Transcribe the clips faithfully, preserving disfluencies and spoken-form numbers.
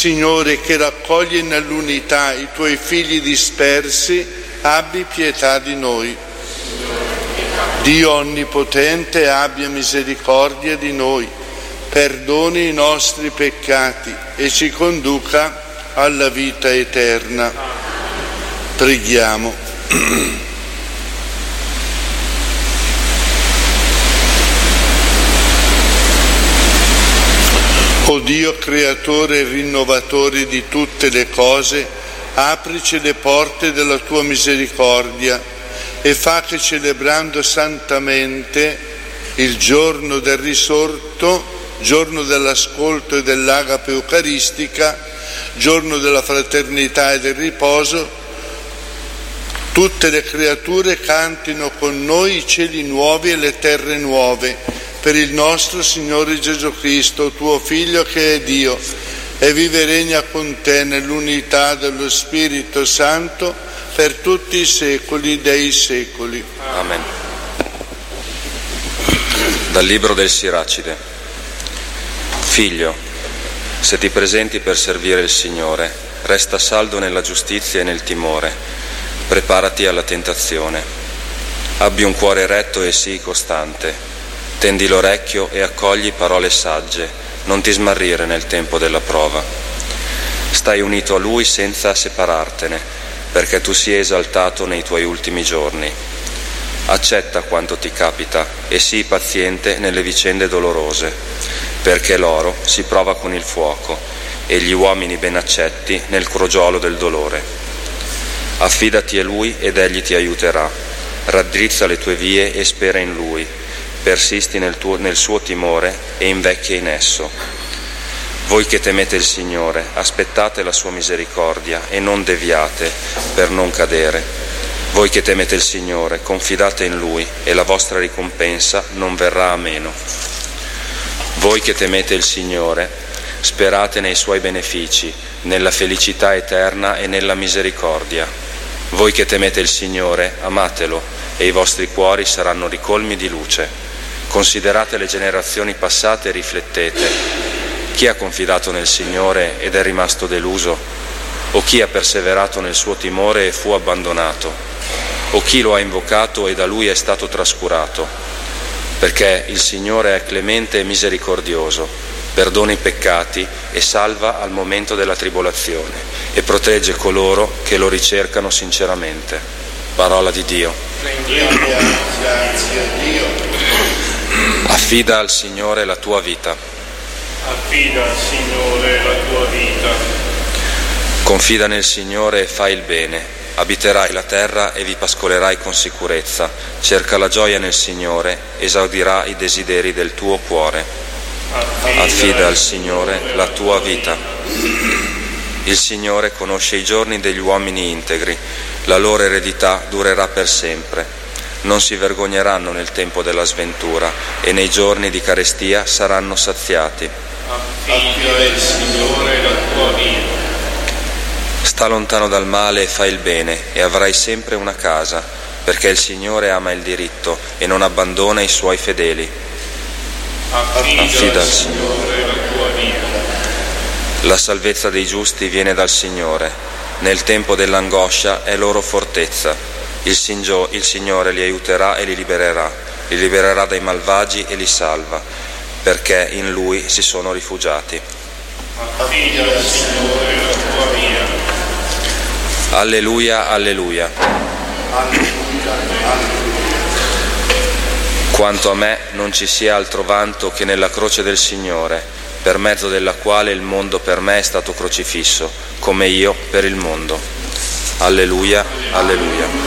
Signore, che raccoglie nell'unità i tuoi figli dispersi, abbi pietà di noi. Dio Onnipotente, abbia misericordia di noi, perdoni i nostri peccati e ci conduca alla vita eterna. Preghiamo. O Dio, creatore e rinnovatore di tutte le cose, aprici le porte della tua misericordia e fa che, celebrando santamente il giorno del risorto, giorno dell'ascolto e dell'agape eucaristica, giorno della fraternità e del riposo, tutte le creature cantino con noi i cieli nuovi e le terre nuove, per il nostro Signore Gesù Cristo, tuo Figlio, che è Dio, e vive e regna con te nell'unità dello Spirito Santo per tutti i secoli dei secoli. Amen. Dal libro del Siracide. Figlio, se ti presenti per servire il Signore, resta saldo nella giustizia e nel timore, preparati alla tentazione. Abbi un cuore retto e sii costante. Tendi l'orecchio e accogli parole sagge, non ti smarrire nel tempo della prova. Stai unito a Lui senza separartene, perché tu sia esaltato nei tuoi ultimi giorni. Accetta quanto ti capita e sii paziente nelle vicende dolorose, perché l'oro si prova con il fuoco e gli uomini ben accetti nel crogiolo del dolore. Affidati a Lui ed Egli ti aiuterà. Raddrizza le tue vie e spera in Lui. Persisti nel, tuo, nel suo timore e invecchia in esso. Voi che temete il Signore, aspettate la sua misericordia e non deviate per non cadere. Voi che temete il Signore, confidate in Lui e la vostra ricompensa non verrà a meno. Voi che temete il Signore, sperate nei Suoi benefici, nella felicità eterna e nella misericordia. Voi che temete il Signore, amatelo e i vostri cuori saranno ricolmi di luce. Considerate le generazioni passate e riflettete. Chi ha confidato nel Signore ed è rimasto deluso? O chi ha perseverato nel suo timore e fu abbandonato? O chi lo ha invocato e da lui è stato trascurato? Perché il Signore è clemente e misericordioso, perdona i peccati e salva al momento della tribolazione e protegge coloro che lo ricercano sinceramente. Parola di Dio. Grazie a Dio. Affida al Signore la tua vita. Affida al Signore la tua vita. Confida nel Signore e fai il bene. Abiterai la terra e vi pascolerai con sicurezza. Cerca la gioia nel Signore, esaudirà i desideri del tuo cuore. Affida, Affida al Signore la tua vita. Il Signore conosce i giorni degli uomini integri. La loro eredità durerà per sempre. Non si vergogneranno nel tempo della sventura e nei giorni di carestia saranno saziati. Affida al Signore la tua vita. Sta lontano dal male e fai il bene e avrai sempre una casa, perché il Signore ama il diritto e non abbandona i suoi fedeli. Affida, Affida al Signore la tua vita. La salvezza dei giusti viene dal Signore. Nel tempo dell'angoscia è loro fortezza. Il, Singio, il Signore li aiuterà e li libererà, li libererà dai malvagi e li salva, perché in Lui si sono rifugiati. Affida al Signore la tua via. Alleluia, alleluia. Alleluia, alleluia. Quanto a me non ci sia altro vanto che nella croce del Signore, per mezzo della quale il mondo per me è stato crocifisso, come io per il mondo. Alleluia, alleluia.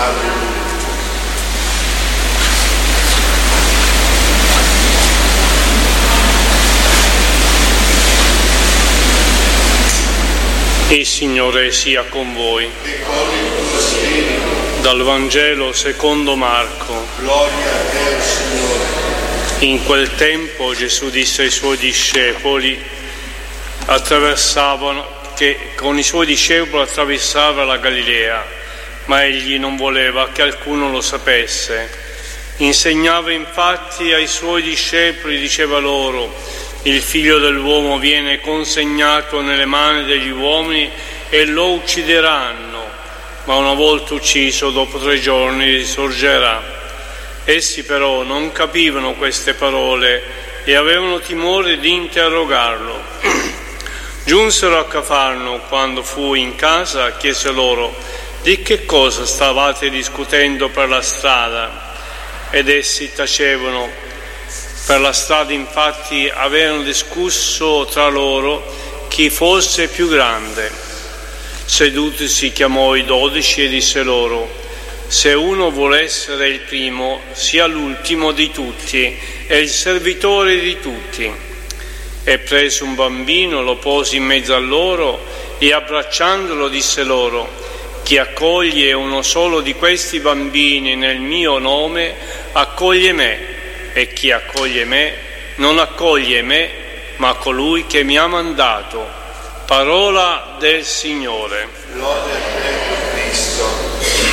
Il Signore sia con voi. Dal Vangelo secondo Marco. Gloria a te, Signore. In quel tempo Gesù disse ai suoi discepoli, attraversavano, che con i suoi discepoli attraversava la Galilea, ma egli non voleva che alcuno lo sapesse. Insegnava infatti ai suoi discepoli, diceva loro: il figlio dell'uomo viene consegnato nelle mani degli uomini e lo uccideranno, ma una volta ucciso dopo tre giorni risorgerà. Essi però non capivano queste parole e avevano timore di interrogarlo. Giunsero a Cafarno. Quando fu in casa chiese loro: di che cosa stavate discutendo per la strada? Ed essi tacevano. Per la strada infatti avevano discusso tra loro chi fosse più grande. Sedutosi chiamò i dodici e disse loro: se uno vuole essere il primo, sia l'ultimo di tutti e il servitore di tutti. E preso un bambino, lo pose in mezzo a loro e abbracciandolo disse loro: chi accoglie uno solo di questi bambini nel mio nome accoglie me, e chi accoglie me non accoglie me ma colui che mi ha mandato. Parola del Signore. Lode a te, Cristo.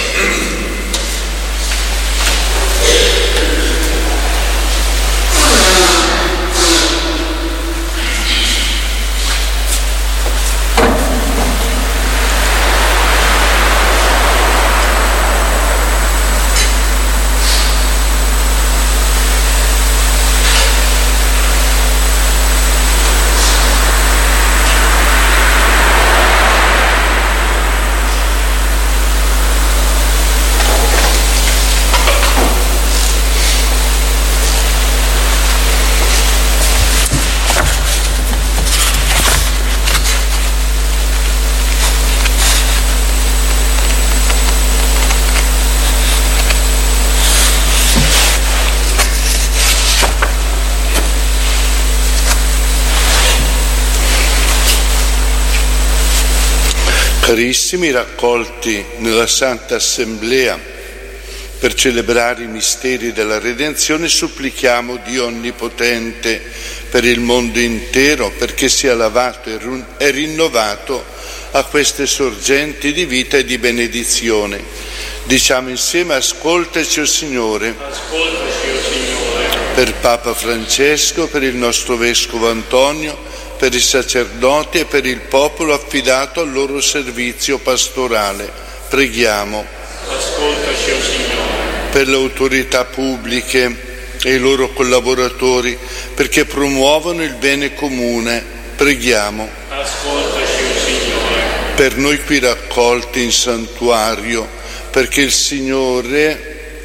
Carissimi raccolti nella Santa Assemblea per celebrare i misteri della redenzione, supplichiamo Dio Onnipotente per il mondo intero, perché sia lavato e rinnovato a queste sorgenti di vita e di benedizione. Diciamo insieme: ascoltaci, o Signore. Ascoltaci, o Signore. Per Papa Francesco, per il nostro Vescovo Antonio, per i sacerdoti e per il popolo affidato al loro servizio pastorale. Preghiamo. Ascoltaci, o Signore. Per le autorità pubbliche e i loro collaboratori, perché promuovono il bene comune. Preghiamo. Ascoltaci, o Signore. Per noi qui raccolti in santuario, perché il Signore,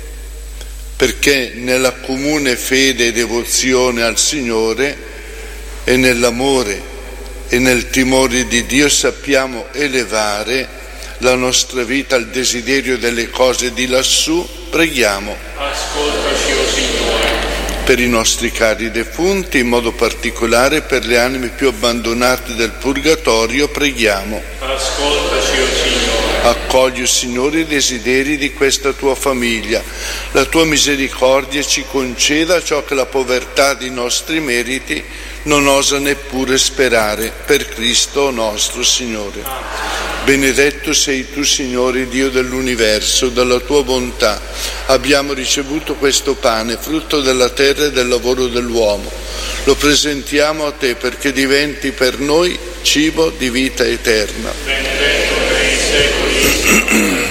perché nella comune fede e devozione al Signore e nell'amore e nel timore di Dio sappiamo elevare la nostra vita al desiderio delle cose di lassù. Preghiamo. Ascoltaci, o Signore. Per i nostri cari defunti, in modo particolare per le anime più abbandonate del purgatorio, preghiamo. Ascoltaci, o Signore. Accogli, Signore, i desideri di questa tua famiglia. La tua misericordia ci conceda ciò che la povertà dei nostri meriti non osa neppure sperare, per Cristo nostro Signore. Benedetto sei tu, Signore, Dio dell'universo. Dalla tua bontà abbiamo ricevuto questo pane, frutto della terra e del lavoro dell'uomo. Lo presentiamo a te perché diventi per noi cibo di vita eterna. Benedetto per i secoli.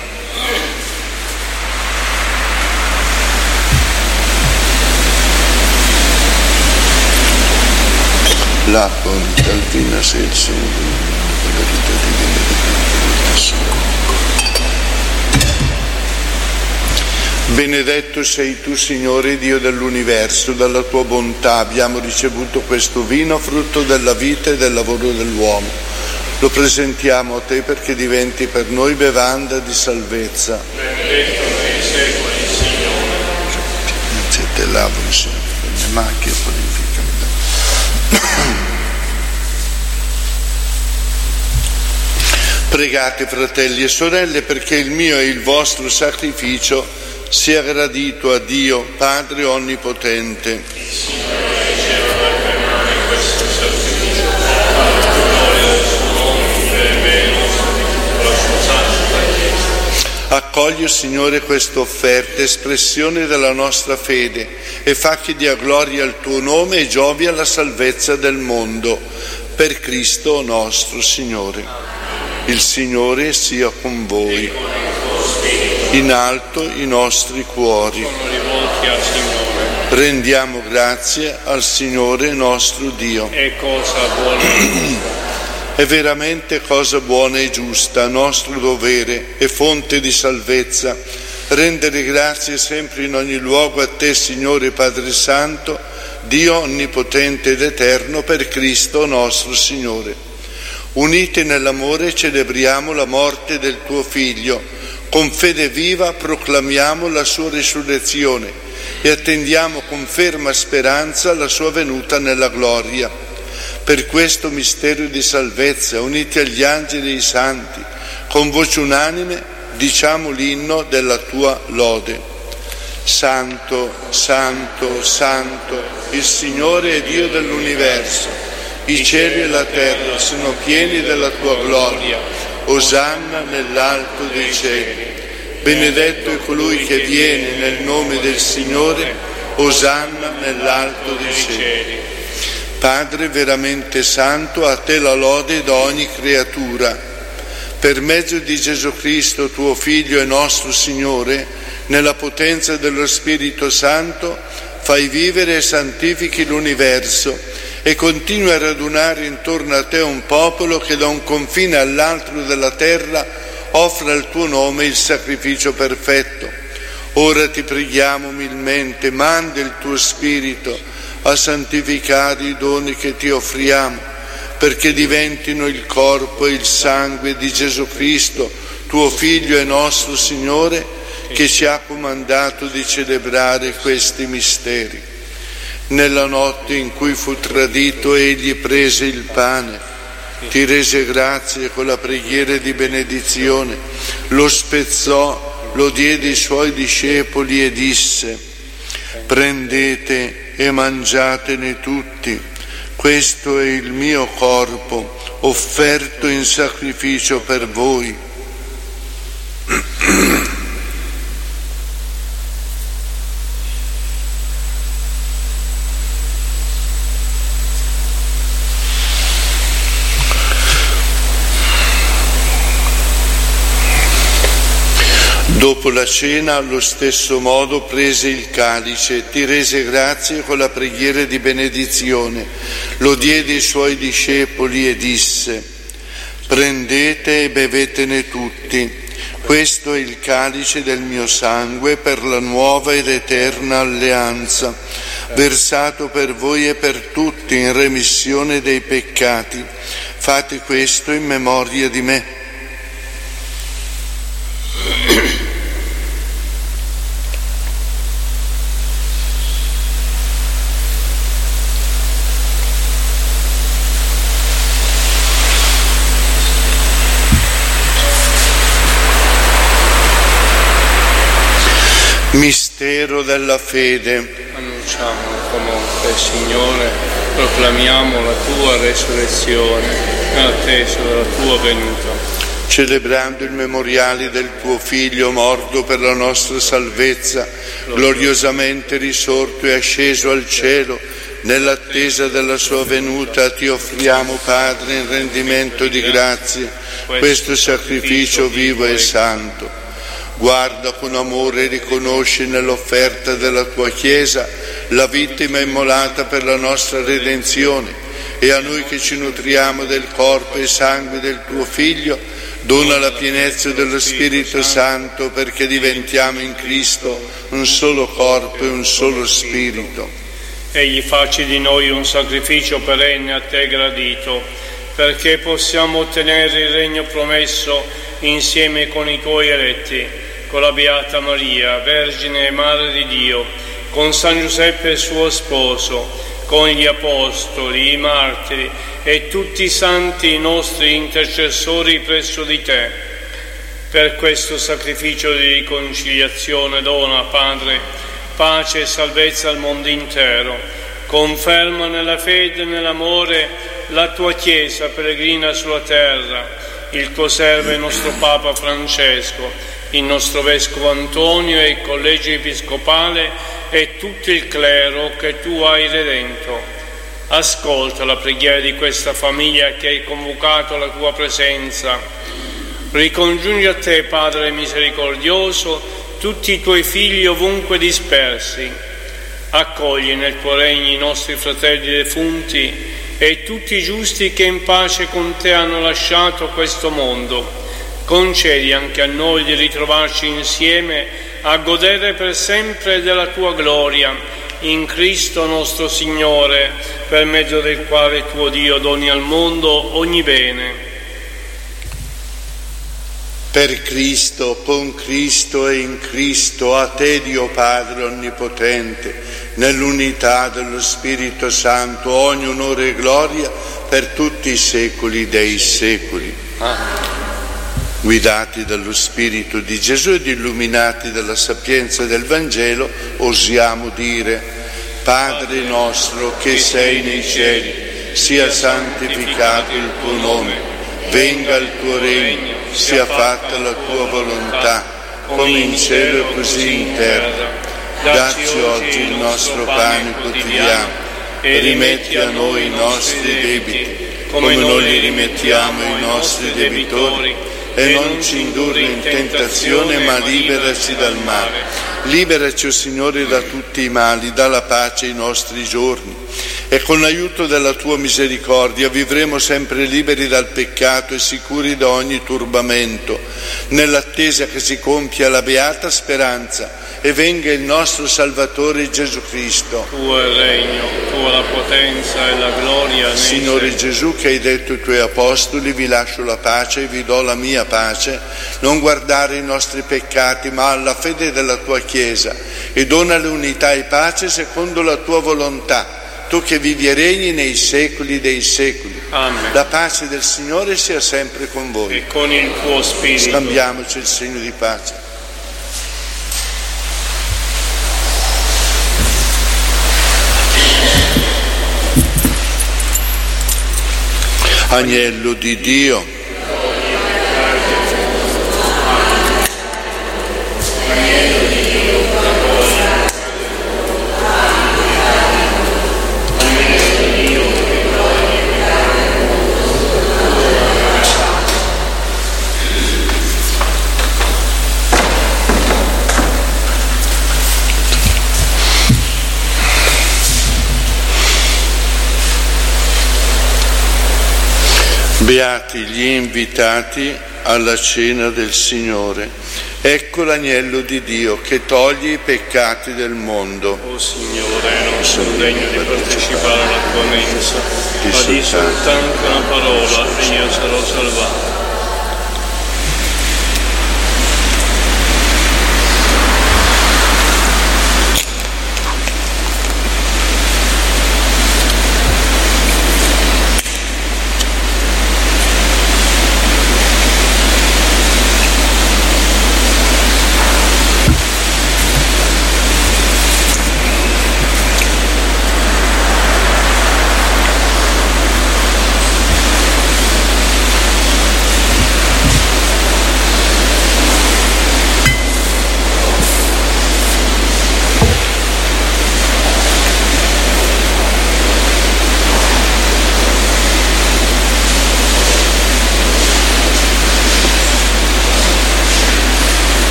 L'acqua calvina se il sole, la vita divina di Benedetto sei tu, Signore, Dio dell'universo. Dalla tua bontà abbiamo ricevuto questo vino, frutto della vita e del lavoro dell'uomo. Lo presentiamo a te perché diventi per noi bevanda di salvezza. Benedetto nei secoli, Signore. Se te lavo, Signore, le mie macchie purificami. Pregate, fratelli e sorelle, perché il mio e il vostro sacrificio sia gradito a Dio, Padre Onnipotente. Il Signore riceva da fermare questo sacrificio, alla gloria del suo nome, per me nostro, per la sua santa Chiesa. Accogli, Signore, questa offerta, espressione della nostra fede, e fa che dia gloria al tuo nome e giovi alla salvezza del mondo. Per Cristo nostro Signore. Il Signore sia con voi. In alto i nostri cuori. Sono rivolti al Signore. Rendiamo grazie al Signore nostro Dio. È cosa buona. È veramente cosa buona e giusta, nostro dovere e fonte di salvezza, rendere grazie sempre in ogni luogo a te, Signore Padre Santo, Dio onnipotente ed eterno, per Cristo nostro Signore. Uniti nell'amore celebriamo la morte del tuo Figlio, con fede viva proclamiamo la sua risurrezione e attendiamo con ferma speranza la sua venuta nella gloria. Per questo mistero di salvezza, uniti agli angeli e ai santi, con voce unanime diciamo l'inno della tua lode. Santo, Santo, Santo, il Signore è Dio dell'universo. I cieli e la terra sono pieni della tua gloria. Osanna nell'alto dei cieli. Benedetto è colui che viene nel nome del Signore. Osanna nell'alto dei cieli. Padre veramente santo, a te la lode da ogni creatura. Per mezzo di Gesù Cristo, tuo Figlio e nostro Signore, nella potenza dello Spirito Santo, fai vivere e santifichi l'universo e continui a radunare intorno a te un popolo che da un confine all'altro della terra offre al tuo nome il sacrificio perfetto. Ora ti preghiamo umilmente, manda il tuo Spirito a santificare i doni che ti offriamo, perché diventino il corpo e il sangue di Gesù Cristo, tuo Figlio e nostro Signore, che ci ha comandato di celebrare questi misteri. Nella notte in cui fu tradito, egli prese il pane, ti rese grazie con la preghiera di benedizione, lo spezzò, lo diede ai suoi discepoli e disse: prendete e mangiatene tutti, questo è il mio corpo offerto in sacrificio per voi. Dopo la cena, allo stesso modo, prese il calice, ti rese grazie con la preghiera di benedizione, lo diede ai suoi discepoli e disse: prendete e bevetene tutti, questo è il calice del mio sangue per la nuova ed eterna alleanza, versato per voi e per tutti in remissione dei peccati. Fate questo in memoria di me. Mistero della fede. Annunciamo comunque, Signore, proclamiamo la tua resurrezione in attesa della tua venuta. Celebrando il memoriale del tuo Figlio morto per la nostra salvezza, gloriosamente risorto e asceso al cielo, nell'attesa della sua venuta ti offriamo, Padre, in rendimento di grazie, questo sacrificio vivo e santo. Guarda con amore e riconosci nell'offerta della tua Chiesa la vittima immolata per la nostra redenzione, e a noi che ci nutriamo del corpo e sangue del tuo Figlio dona la pienezza dello Spirito Santo, perché diventiamo in Cristo un solo corpo e un solo Spirito. Egli faccia di noi un sacrificio perenne a te gradito, perché possiamo ottenere il regno promesso insieme con i tuoi eletti, con la Beata Maria, Vergine e Madre di Dio, con San Giuseppe suo sposo, con gli Apostoli, i Martiri e tutti i santi i nostri intercessori presso di te. Per questo sacrificio di riconciliazione dona, Padre, pace e salvezza al mondo intero. Conferma nella fede e nell'amore la tua Chiesa peregrina sulla terra, il tuo servo e nostro Papa Francesco, il nostro Vescovo Antonio e il Collegio Episcopale e tutto il clero che tu hai redento. Ascolta la preghiera di questa famiglia che hai convocato alla tua presenza. Ricongiungi a te, Padre misericordioso, tutti i tuoi figli ovunque dispersi. Accogli nel tuo regno i nostri fratelli defunti e tutti i giusti che in pace con te hanno lasciato questo mondo. Concedi anche a noi di ritrovarci insieme a godere per sempre della tua gloria, in Cristo nostro Signore, per mezzo del quale tuo Dio doni al mondo ogni bene. Per Cristo, con Cristo e in Cristo, a te Dio Padre Onnipotente, nell'unità dello Spirito Santo, ogni onore e gloria per tutti i secoli dei secoli. Amen. Guidati dallo Spirito di Gesù ed illuminati dalla sapienza del Vangelo, osiamo dire: Padre nostro che sei nei cieli, sia santificato il tuo nome, venga il tuo regno, sia fatta la tua volontà, come in cielo e così in terra. Dacci oggi il nostro pane quotidiano e rimetti a noi i nostri debiti, come noi li rimettiamo ai nostri debitori, e non ci indurre in tentazione, ma liberaci dal male. Liberaci, o Signore, da tutti i mali, dà la pace ai nostri giorni, e con l'aiuto della tua misericordia vivremo sempre liberi dal peccato e sicuri da ogni turbamento, nell'attesa che si compia la beata speranza e venga il nostro Salvatore Gesù Cristo. Tuo è il regno, tua la potenza e la gloria. Signore Gesù, che hai detto ai tuoi apostoli: vi lascio la pace e vi do la mia pace, non guardare i nostri peccati ma alla fede della tua Chiesa, e dona l'unità e pace secondo la tua volontà, tu che vivi e regni nei secoli dei secoli. Amen. La pace del Signore sia sempre con voi. E con il tuo spirito. Scambiamoci il segno di pace. Agnello di Dio, beati gli invitati alla cena del Signore. Ecco l'agnello di Dio che toglie i peccati del mondo. O Signore, non sono degno di partecipare alla tua mensa, ma di soltanto una parola e io sarò salvato.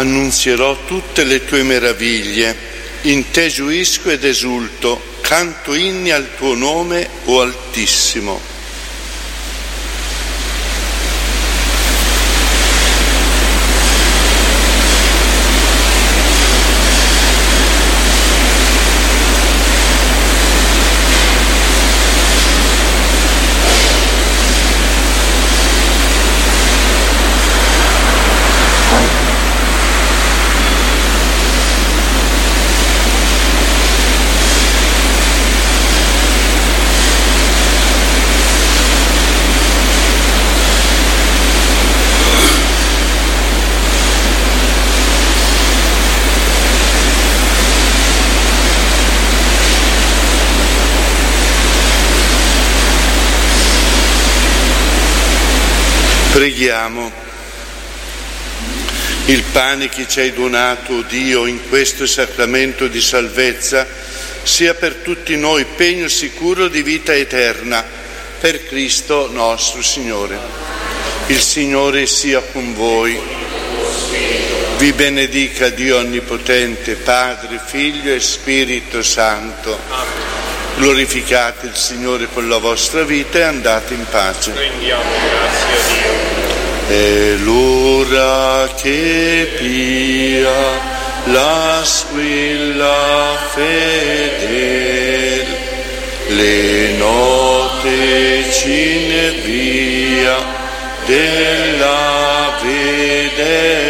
annunzierò tutte le tue meraviglie, in te gioisco ed esulto, canto inni al tuo nome, o Altissimo. Preghiamo. Il pane che ci hai donato, o Dio, in questo sacramento di salvezza, sia per tutti noi pegno sicuro di vita eterna, per Cristo nostro Signore. Il Signore sia con voi. Vi benedica Dio Onnipotente, Padre, Figlio e Spirito Santo. Glorificate il Signore con la vostra vita e andate in pace. Rendiamo grazie a Dio. È l'ora che pia la squilla fedel, le note cinevia della vedel.